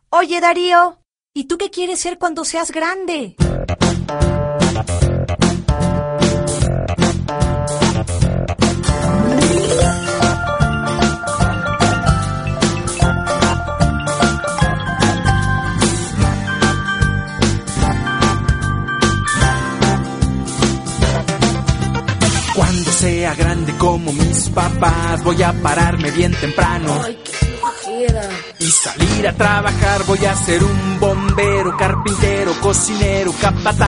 Oye, Darío, ¿y tú qué quieres ser cuando seas grande? Cuando sea grande como mis papás, voy a pararme bien temprano. Ay, qué flojera. Y salir a trabajar, voy a ser un bombero, carpintero, cocinero, capataz.